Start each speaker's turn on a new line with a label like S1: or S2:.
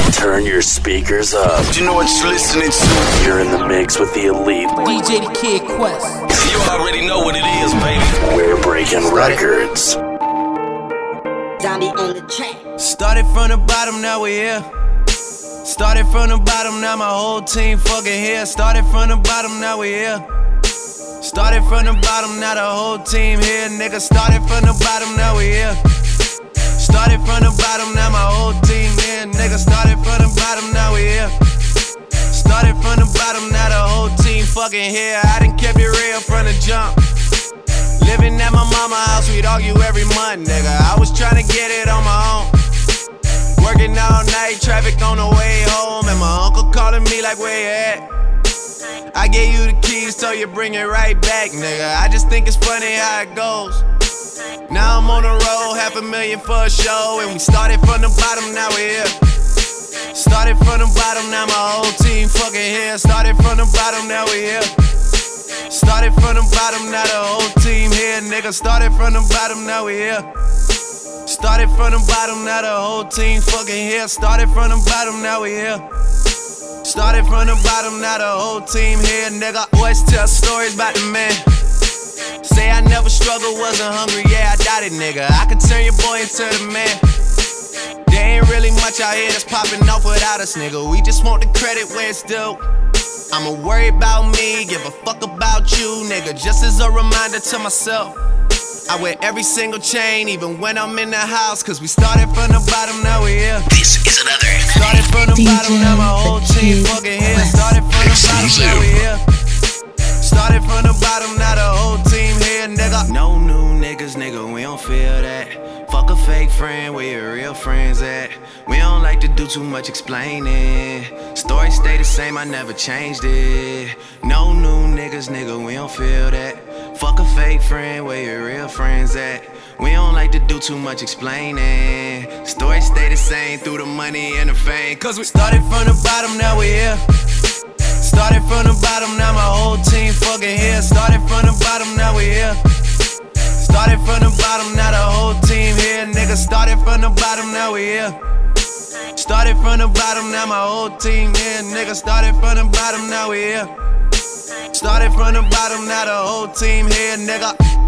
S1: Turn your speakers up.
S2: You know what you're listening to?
S1: You're in the mix with the elite.
S3: DJ the Kid Quest.
S2: You already know what it is, baby.
S1: We're breaking records.
S4: Zombie on the track.
S5: Started from the bottom, now we here. Started from the bottom, now my whole team fucking here. Started from the bottom, now we here. Started from the bottom, now the whole team here. Nigga, started from the bottom, now we here. Started from the bottom, now my whole team here. Nigga, started from the bottom, now we here. Started from the bottom, now the whole team fucking here. I done kept it real from the jump. Living at my mama's house, we'd argue every month, nigga. I was tryna get it on my own. Working all night, traffic on the way home, and my uncle calling me like, where you at? I gave you the keys, so you bring it right back, nigga. I just think it's funny how it goes. Now I'm on the road, $500,000 for a show, and we started from the bottom, now we here. Started from the bottom, now my whole team fucking here. Started from the bottom, now we here. Started from the bottom, now the whole team here, nigga. Started from the bottom, now we here. Started from the bottom, now the whole team fucking here. Started from the bottom, now we here. Started from the bottom, now the whole team here, nigga. Always tell stories about the man. Say I never struggled, wasn't hungry, yeah, I doubt it, nigga. I could turn your boy into the man. There ain't really much out here that's popping off without us, nigga. We just want the credit where it's due. I'ma worry about me, give a fuck about you, nigga. Just as a reminder to myself, I wear every single chain, even when I'm in the house. Cause we started from the bottom, now we here.
S1: This is another
S5: Started from the bottom, now my whole team fucking here. Started from the bottom, now we here. Started from the bottom, now the whole team here, nigga. No new niggas, nigga, we don't feel that. Fuck a fake friend, where your real friends at? We don't like to do too much explaining. Story stay the same, I never changed it. No new niggas, nigga, we don't feel that. Fuck a fake friend, where your real friends at? We don't like to do too much explaining. Story stay the same through the money and the fame. Cause we started from the bottom, now we here. Started from the bottom, now my whole team fucking here. Started from the bottom, now we here. Started from the bottom, now the whole team here, nigga. Started from the bottom, now we here. Started from the bottom, now my whole team here, nigga. Started from the bottom, now we here. Started from the bottom, now the whole team here, nigga.